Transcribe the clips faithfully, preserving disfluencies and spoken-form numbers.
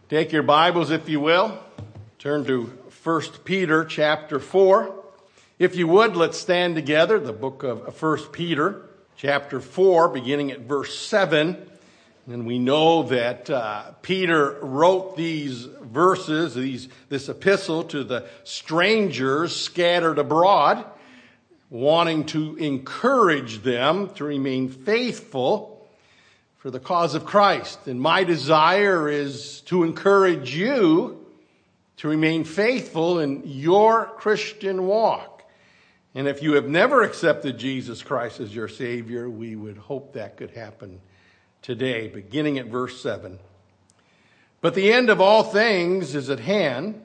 Take your Bibles, if you will. Turn to First Peter chapter four. If you would, let's stand together. The book of First Peter chapter four, beginning at verse seven. And we know that uh, Peter wrote these verses, these, this epistle to the strangers scattered abroad, wanting to encourage them to remain faithful for the cause of Christ. And my desire is to encourage you to remain faithful in your Christian walk. And if you have never accepted Jesus Christ as your Savior, we would hope that could happen today, beginning at verse seven. But the end of all things is at hand.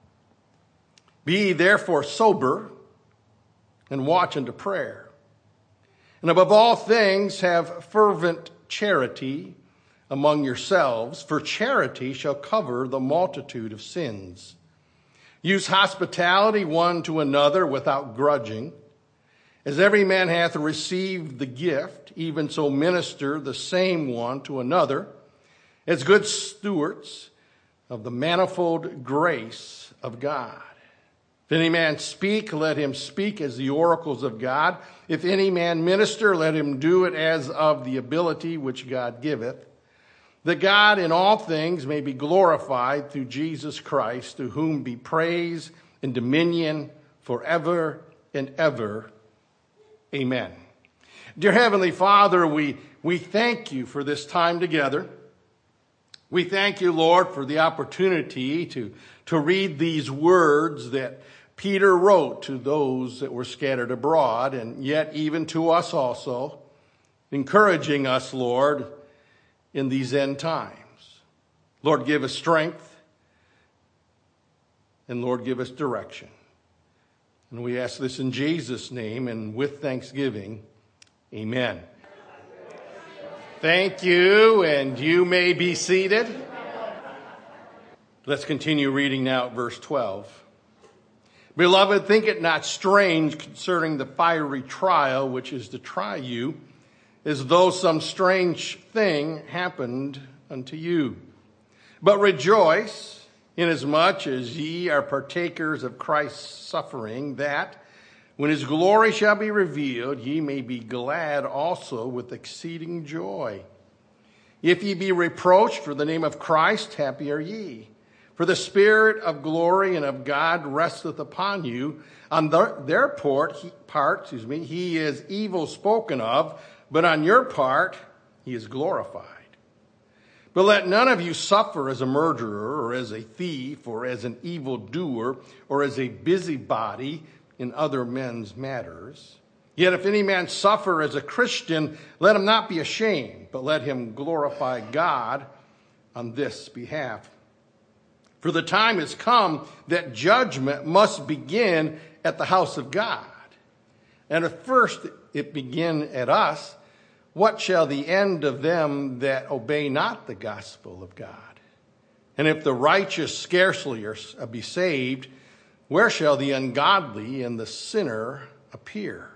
Be therefore sober and watch unto prayer. And above all things have fervent charity among yourselves, for charity shall cover the multitude of sins. Use hospitality one to another without grudging. As every man hath received the gift, even so minister the same one to another, as good stewards of the manifold grace of God. If any man speak, let him speak as the oracles of God. If any man minister, let him do it as of the ability which God giveth, that God in all things may be glorified through Jesus Christ, to whom be praise and dominion forever and ever. Amen. Dear Heavenly Father, we, we thank you for this time together. We thank you, Lord, for the opportunity to, to read these words that Peter wrote to those that were scattered abroad, and yet even to us also, encouraging us, Lord, in these end times. Lord, give us strength, and Lord, give us direction. And we ask this in Jesus' name, and with thanksgiving, amen. Thank you, and you may be seated. Let's continue reading now at verse twelve. Beloved, think it not strange concerning the fiery trial which is to try you, as though some strange thing happened unto you. But rejoice, inasmuch as ye are partakers of Christ's suffering, that, when his glory shall be revealed, ye may be glad also with exceeding joy. If ye be reproached for the name of Christ, happy are ye. For the Spirit of glory and of God resteth upon you. On their, their part, he, part, excuse me, he is evil spoken of, but on your part he is glorified. But let none of you suffer as a murderer, or as a thief, or as an evildoer, or as a busybody in other men's matters. Yet if any man suffer as a Christian, let him not be ashamed, but let him glorify God on this behalf. For the time has come that judgment must begin at the house of God. And if first it begin at us, what shall the end of them that obey not the gospel of God? And if the righteous scarcely are, be saved, where shall the ungodly and the sinner appear?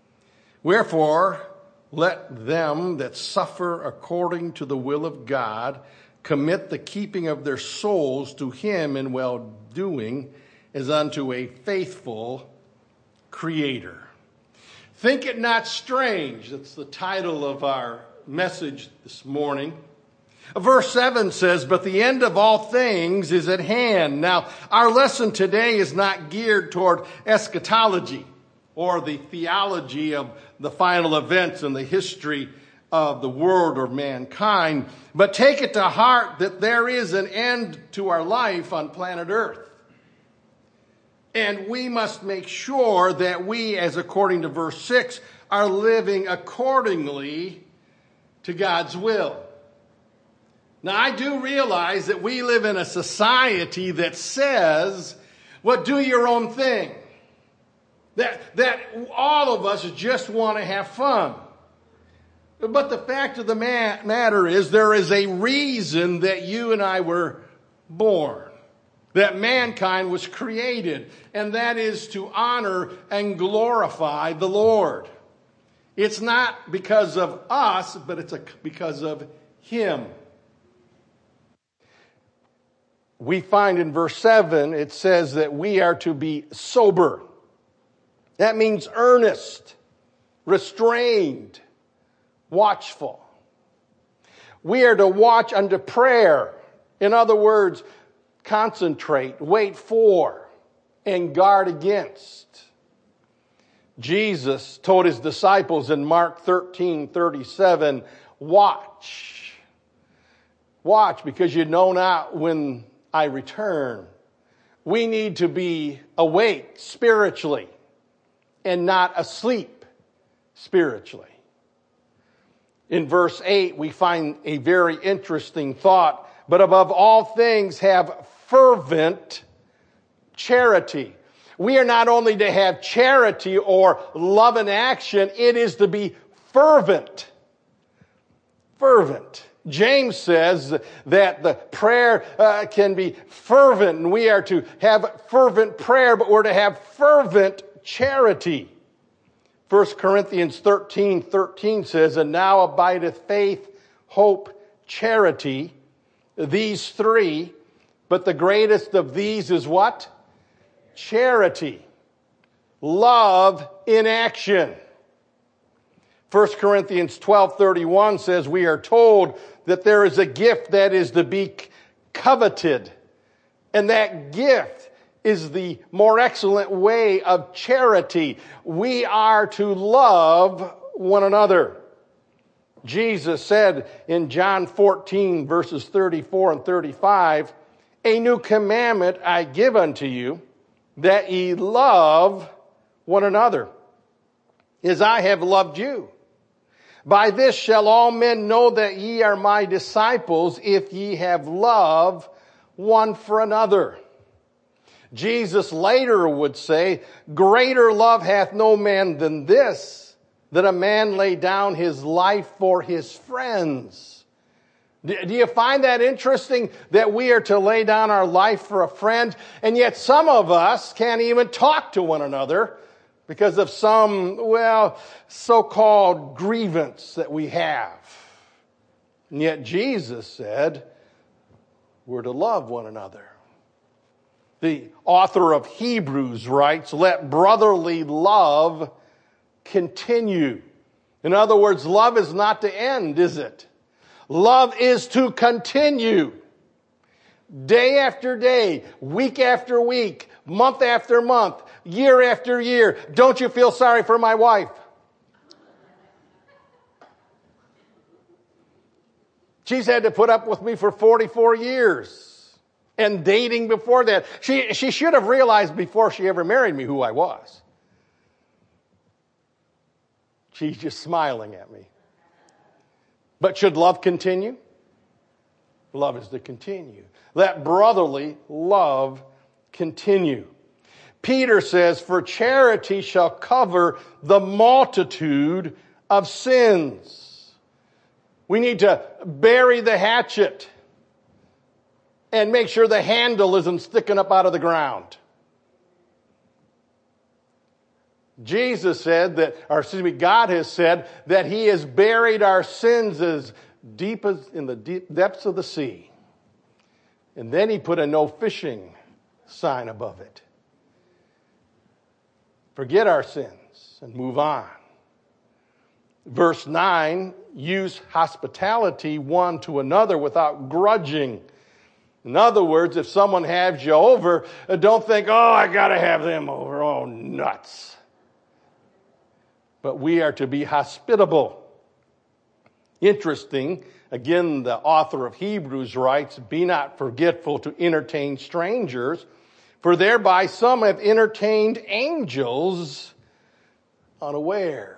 Wherefore, let them that suffer according to the will of God commit the keeping of their souls to him in well-doing, as unto a faithful Creator. Think it not strange. That's the title of our message this morning. Verse seven says, but the end of all things is at hand. Now, our lesson today is not geared toward eschatology or the theology of the final events in the history of the world or mankind, but take it to heart that there is an end to our life on planet Earth. And we must make sure that we, as according to verse six, are living accordingly to God's will. Now, I do realize that we live in a society that says, well, do your own thing. That, that all of us just want to have fun. But the fact of the matter is, there is a reason that you and I were born, that mankind was created, and that is to honor and glorify the Lord. It's not because of us, but it's a, because of Him. we find in verse seven, it says that we are to be sober. That means earnest, restrained, watchful. We are to watch unto prayer. In other words, concentrate, wait for, and guard against. Jesus told his disciples in Mark thirteen thirty-seven, watch. Watch, because you know not when I return. We need to be awake spiritually and not asleep spiritually. In verse eight, we find a very interesting thought. But above all things, have fervent charity. We are not only to have charity or love in action, it is to be fervent. Fervent. James says that the prayer uh, can be fervent, and we are to have fervent prayer, but we're to have fervent charity. First Corinthians thirteen thirteen says, and now abideth faith, hope, charity, these three, but the greatest of these is what? Charity. Love in action. First Corinthians twelve thirty-one says we are told that there is a gift that is to be coveted. And that gift is the more excellent way of charity. We are to love one another. Jesus said in John fourteen verses thirty-four and thirty-five, a new commandment I give unto you, that ye love one another, as I have loved you. By this shall all men know that ye are my disciples, if ye have love one for another. Jesus later would say, greater love hath no man than this, that a man lay down his life for his friends. Do you find that interesting, that we are to lay down our life for a friend, and yet some of us can't even talk to one another because of some, well, so-called grievance that we have. And yet Jesus said we're to love one another. The author of Hebrews writes, let brotherly love continue. In other words, love is not to end, is it? Love is to continue. Day after day, week after week, month after month, year after year. Don't you feel sorry for my wife? She's had to put up with me for forty-four years. And dating before that. She, she should have realized before she ever married me who I was. She's just smiling at me. But should love continue? Love is to continue. Let brotherly love continue. Peter says, for charity shall cover the multitude of sins. We need to bury the hatchet and make sure the handle isn't sticking up out of the ground. Jesus said that, or excuse me, God has said that He has buried our sins as deep as in the deep depths of the sea. And then He put a no fishing sign above it. Forget our sins and move on. Verse nine, use hospitality one to another without grudging. In other words, if someone has you over, don't think, oh, I got to have them over. Oh, nuts. But we are to be hospitable. Interesting, again, the author of Hebrews writes, be not forgetful to entertain strangers, for thereby some have entertained angels unawares.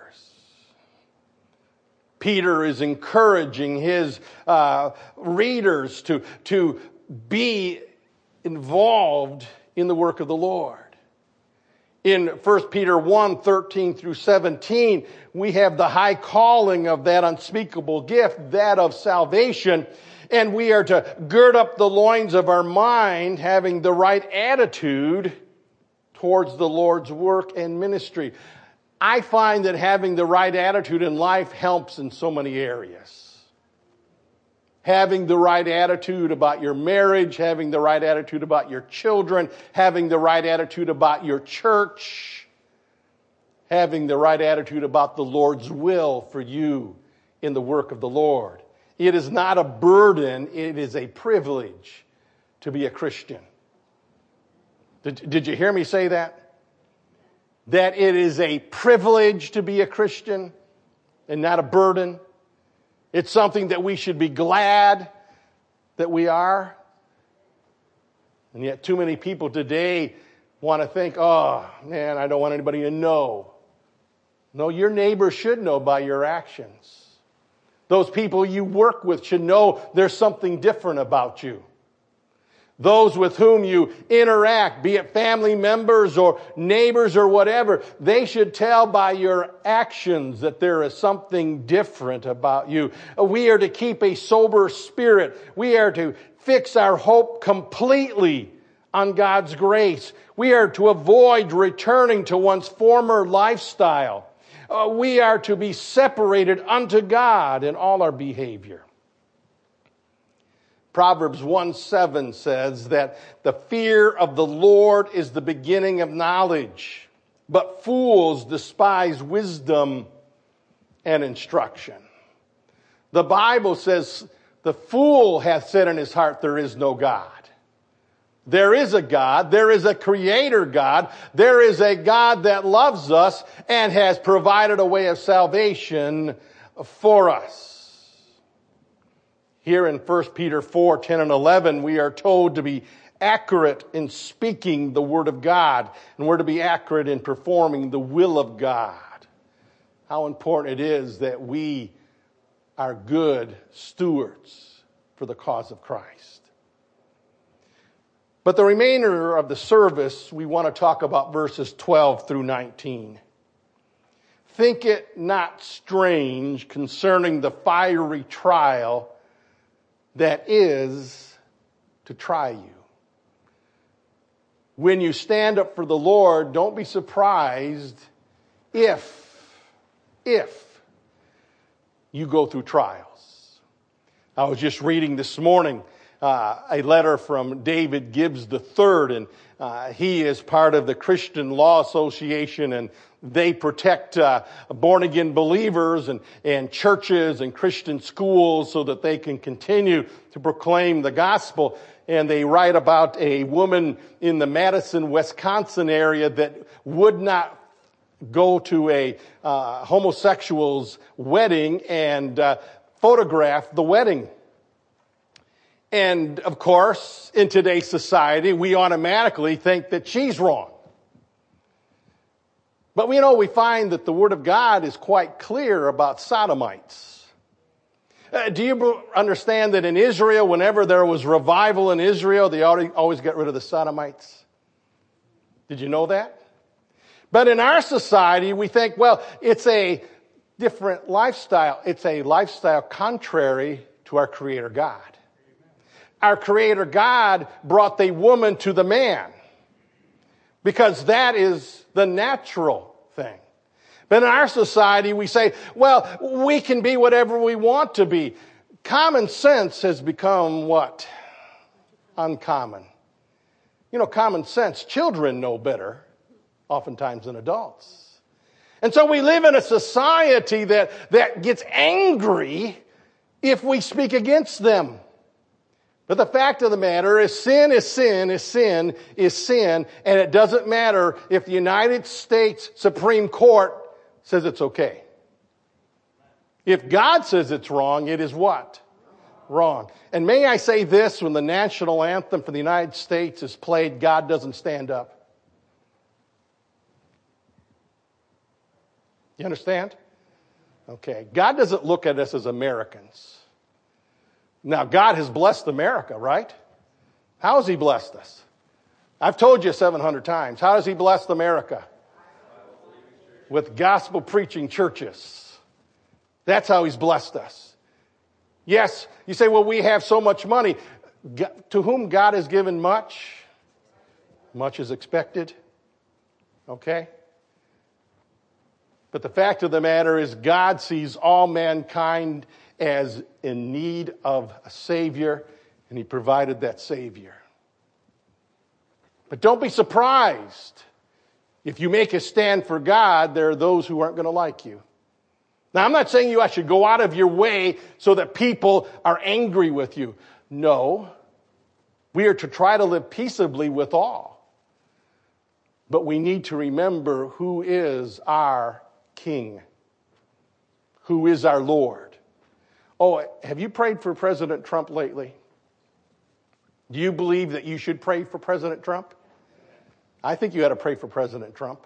Peter is encouraging his uh, readers to, to be involved in the work of the Lord. In First Peter one, thirteen through seventeen, we have the high calling of that unspeakable gift, that of salvation. And we are to gird up the loins of our mind, having the right attitude towards the Lord's work and ministry. I find that having the right attitude in life helps in so many areas. Having the right attitude about your marriage, having the right attitude about your children, having the right attitude about your church, having the right attitude about the Lord's will for you in the work of the Lord. It is not a burden, it is a privilege to be a Christian. Did, did you hear me say that? That it is a privilege to be a Christian and not a burden. It's something that we should be glad that we are. And yet too many people today want to think, oh, man, I don't want anybody to know. No, your neighbor should know by your actions. Those people you work with should know there's something different about you. Those with whom you interact, be it family members or neighbors or whatever, they should tell by your actions that there is something different about you. We are to keep a sober spirit. We are to fix our hope completely on God's grace. We are to avoid returning to one's former lifestyle. Uh, we are to be separated unto God in all our behavior. Proverbs one seven says that the fear of the Lord is the beginning of knowledge, but fools despise wisdom and instruction. The Bible says the fool hath said in his heart, there is no God. There is a God. There is a creator God. There is a God that loves us and has provided a way of salvation for us. Here in First Peter four, ten and eleven, we are told to be accurate in speaking the word of God, and we're to be accurate in performing the will of God. How important it is that we are good stewards for the cause of Christ. But the remainder of the service, we want to talk about verses twelve through nineteen. Think it not strange concerning the fiery trial that is to try you. When you stand up for the Lord, don't be surprised if, if you go through trials. I was just reading this morning uh, a letter from David Gibbs the third, and uh, he is part of the Christian Law Association, and they protect uh, born-again believers and, and churches and Christian schools so that they can continue to proclaim the gospel. And they write about a woman in the Madison, Wisconsin area that would not go to a uh, homosexual's wedding and uh, photograph the wedding. And, of course, in today's society, we automatically think that she's wrong. But we know we find that the Word of God is quite clear about sodomites. Uh, do you understand that in Israel, whenever there was revival in Israel, they always get rid of the sodomites? Did you know that? But in our society, we think, well, it's a different lifestyle. It's a lifestyle contrary to our Creator God. Our Creator God brought the woman to the man because that is the natural thing. But in our society, we say, well, we can be whatever we want to be. Common sense has become what? Uncommon. You know, common sense, children know better, oftentimes than adults. And so we live in a society that, that gets angry if we speak against them. But the fact of the matter is sin is sin is sin is sin, and it doesn't matter if the United States Supreme Court says it's okay. If God says it's wrong, it is what? Wrong. And may I say this, when the national anthem for the United States is played, God doesn't stand up. You understand? Okay. God doesn't look at us as Americans. Now, God has blessed America, right? How has He blessed us? I've told you seven hundred times. How has He blessed America? With gospel preaching churches. That's how He's blessed us. Yes, you say, well, we have so much money. To whom God has given much, much is expected. Okay? But the fact of the matter is God sees all mankind as in need of a Savior, and he provided that Savior. But don't be surprised. If you make a stand for God, there are those who aren't going to like you. Now, I'm not saying you should go out of your way so that people are angry with you. No. We are to try to live peaceably with all. But we need to remember who is our King, who is our Lord. Oh, have you prayed for President Trump lately? Do you believe that you should pray for President Trump? I think you ought to pray for President Trump.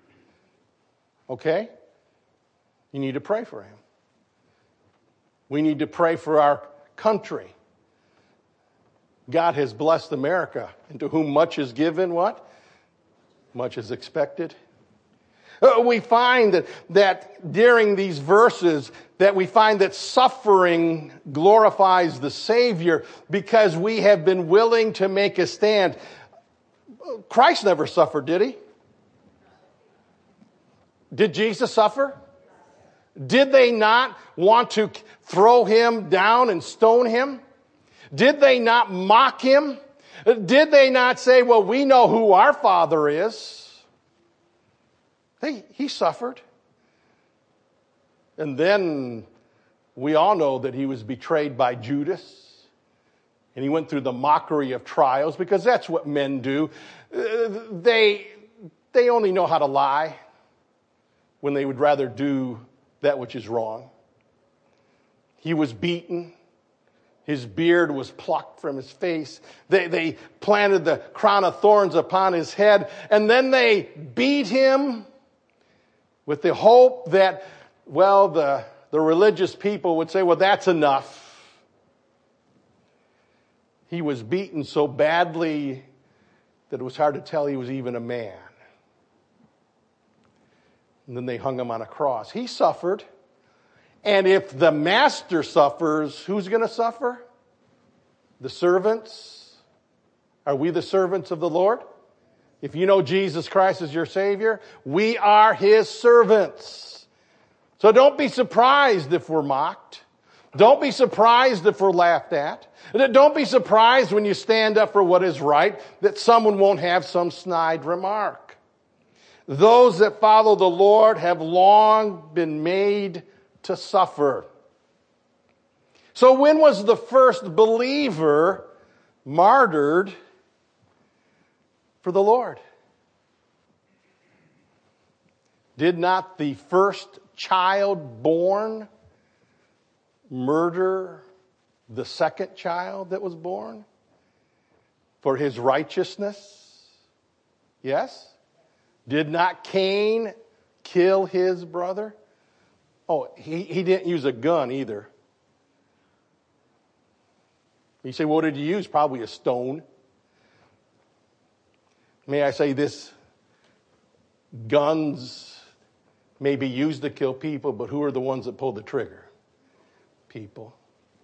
Okay? You need to pray for him. We need to pray for our country. God has blessed America, and to whom much is given, what? Much is expected. Uh, we find that, that during these verses, that we find that suffering glorifies the Savior because we have been willing to make a stand. Christ never suffered, did he? Did Jesus suffer? Did they not want to throw him down and stone him? Did they not mock him? Did they not say, well, we know who our Father is? They, he suffered. And then we all know that he was betrayed by Judas. And he went through the mockery of trials because that's what men do. They, they only know how to lie when they would rather do that which is wrong. He was beaten. His beard was plucked from his face. They, they planted the crown of thorns upon his head. And then they beat him with the hope that, well, the, the religious people would say, well, that's enough. He was beaten so badly that it was hard to tell he was even a man. And then they hung him on a cross. He suffered. And if the master suffers, who's going to suffer? The servants? Are we the servants of the Lord? If you know Jesus Christ as your Savior, we are his servants. So don't be surprised if we're mocked. Don't be surprised if we're laughed at. Don't be surprised when you stand up for what is right that someone won't have some snide remark. Those that follow the Lord have long been made to suffer. So when was the first believer martyred for the Lord? Did not the first child born murder the second child that was born for his righteousness? Yes? Did not Cain kill his brother? Oh, he, he didn't use a gun either. You say, well, what did he use? Probably a stone. May I say this? Guns may be used to kill people, but who are the ones that pull the trigger? People.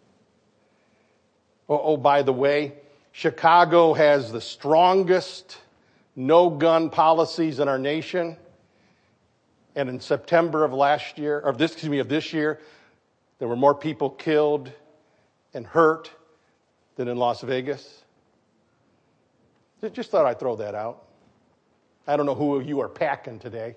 Oh, oh, by the way, Chicago has the strongest no-gun policies in our nation. And in September of last year, or this, excuse me, of this year, there were more people killed and hurt than in Las Vegas. Just thought I'd throw that out. I don't know who you are packing today.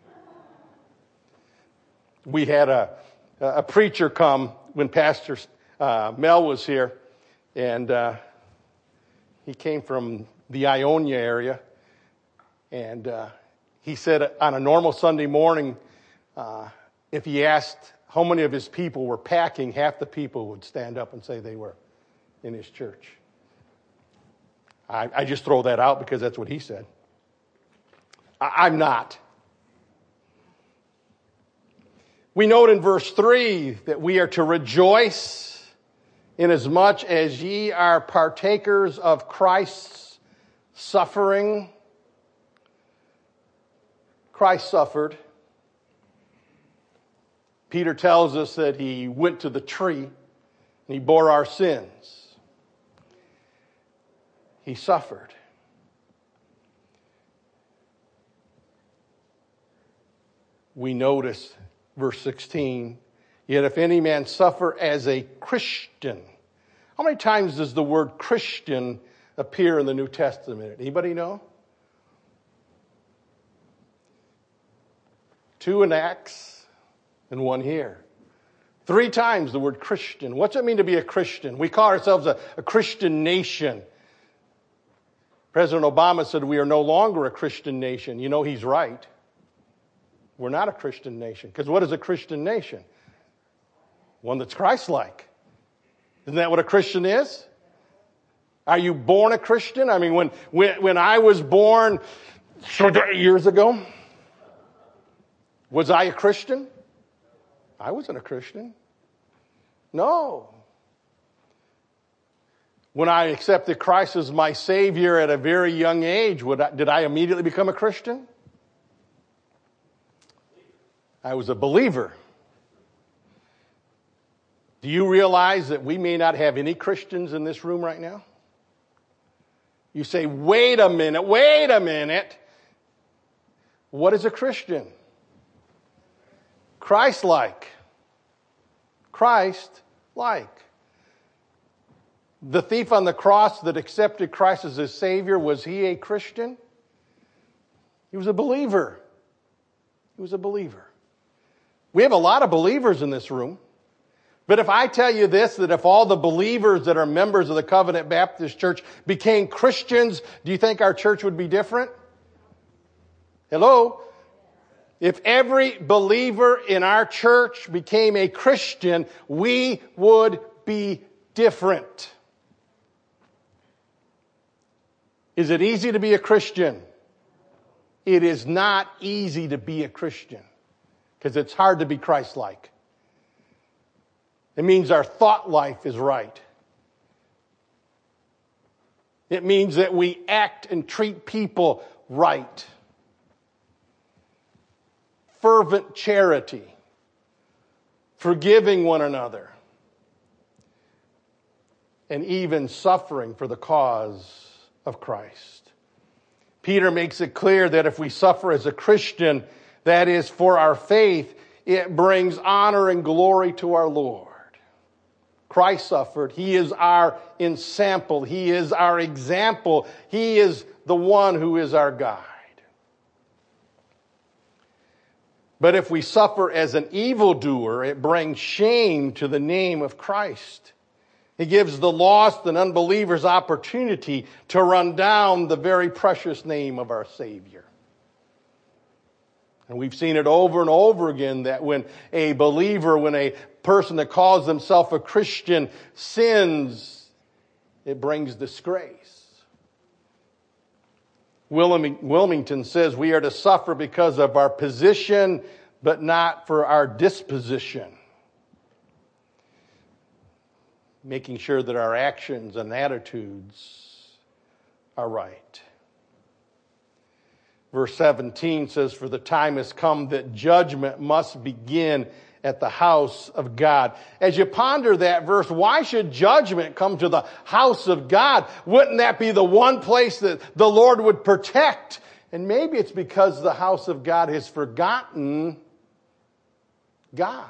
We had a, a preacher come when Pastor uh, Mel was here, and uh, he came from the Ionia area, and uh, he said on a normal Sunday morning, uh, if he asked how many of his people were packing, half the people would stand up and say they were in his church. I, I just throw that out because that's what he said. I, I'm not. We note in verse three that we are to rejoice inasmuch as ye are partakers of Christ's suffering. Christ suffered. Peter tells us that he went to the tree and he bore our sins. He suffered. We notice verse sixteen, Yet if any man suffer as a Christian. How many times does the word Christian appear in the New Testament? Anybody know? Two in Acts and one here. Three times the word Christian. What's it mean to be a Christian? We call ourselves a, a Christian nation. President Obama said we are no longer a Christian nation. You know, he's right. We're not a Christian nation. Because what is a Christian nation? One that's Christ-like. Isn't that what a Christian is? Are you born a Christian? I mean, when, when, when I was born years ago, was I a Christian? I wasn't a Christian. No. When I accepted Christ as my Savior at a very young age, would I, did I immediately become a Christian? I was a believer. Do you realize that we may not have any Christians in this room right now? You say, wait a minute, wait a minute. What is a Christian? Christ-like. Christ-like. The thief on the cross that accepted Christ as his Savior, was he a Christian? He was a believer. He was a believer. We have a lot of believers in this room. But if I tell you this, that if all the believers that are members of the Covenant Baptist Church became Christians, do you think our church would be different? Hello? If every believer in our church became a Christian, we would be different. Is it easy to be a Christian? It is not easy to be a Christian because it's hard to be Christ-like. It means our thought life is right. It means that we act and treat people right. Fervent charity. Forgiving one another. And even suffering for the cause of Christ. Peter makes it clear that if we suffer as a Christian, that is for our faith, it brings honor and glory to our Lord. Christ suffered. He is our ensample. He is our example. He is the one who is our guide. But if we suffer as an evildoer, it brings shame to the name of Christ. It gives the lost and unbelievers opportunity to run down the very precious name of our Savior. And we've seen it over and over again that when a believer, when a person that calls themselves a Christian sins, it brings disgrace. Wilmington says we are to suffer because of our position, but not for our disposition. Making sure that our actions and attitudes are right. Verse seventeen says, for the time has come that judgment must begin at the house of God. As you ponder that verse, why should judgment come to the house of God? Wouldn't that be the one place that the Lord would protect? And maybe it's because the house of God has forgotten God.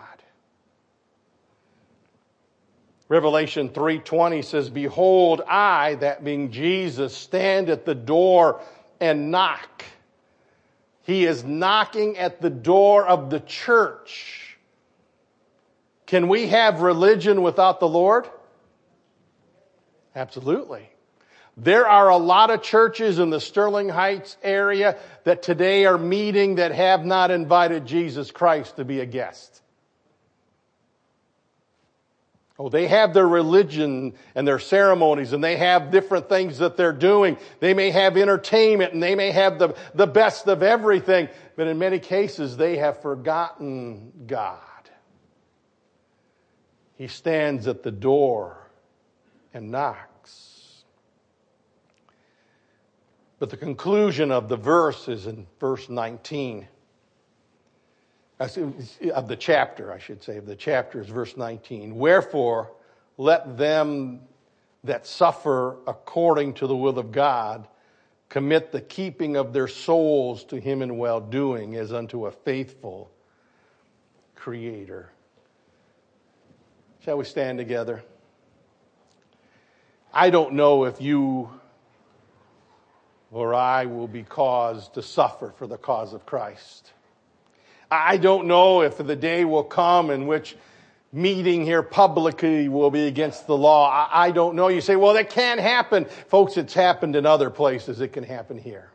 Revelation three twenty says, behold, I, that being Jesus, stand at the door and knock. He is knocking at the door of the church. Can we have religion without the Lord? Absolutely. There are a lot of churches in the Sterling Heights area that today are meeting that have not invited Jesus Christ to be a guest. Oh, they have their religion and their ceremonies, and they have different things that they're doing. They may have entertainment, and they may have the, the best of everything, but in many cases they have forgotten God. He stands at the door and knocks. But the conclusion of the verse is in verse nineteen. Of the chapter, I should say, of the chapter is verse nineteen. Wherefore, let them that suffer according to the will of God commit the keeping of their souls to him in well-doing as unto a faithful Creator. Shall we stand together? I don't know if you or I will be caused to suffer for the cause of Christ. I don't know if the day will come in which meeting here publicly will be against the law. I, I don't know. You say, well, that can't happen. Folks, it's happened in other places. It can happen here.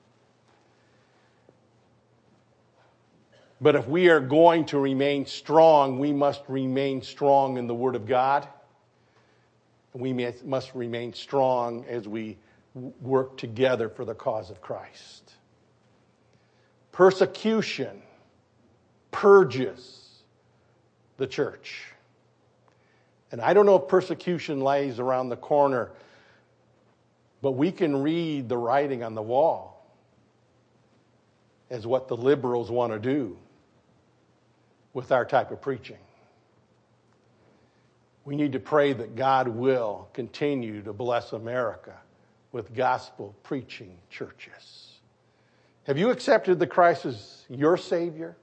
But if we are going to remain strong, we must remain strong in the Word of God. We must remain strong as we work together for the cause of Christ. Persecution purges the church. And I don't know if persecution lies around the corner, but we can read the writing on the wall as what the liberals want to do with our type of preaching. We need to pray that God will continue to bless America with gospel preaching churches. Have you accepted the Christ as your Savior?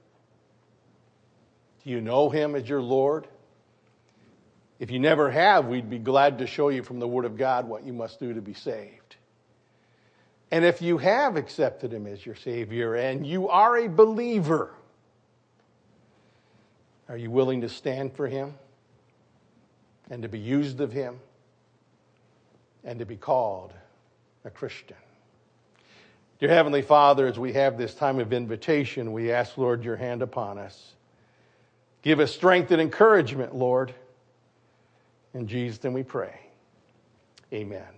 Do you know Him as your Lord? If you never have, we'd be glad to show you from the Word of God what you must do to be saved. And if you have accepted Him as your Savior and you are a believer, are you willing to stand for Him and to be used of Him and to be called a Christian? Dear Heavenly Father, as we have this time of invitation, we ask, Lord, your hand upon us. Give us strength and encouragement, Lord. In Jesus' name we pray. Amen.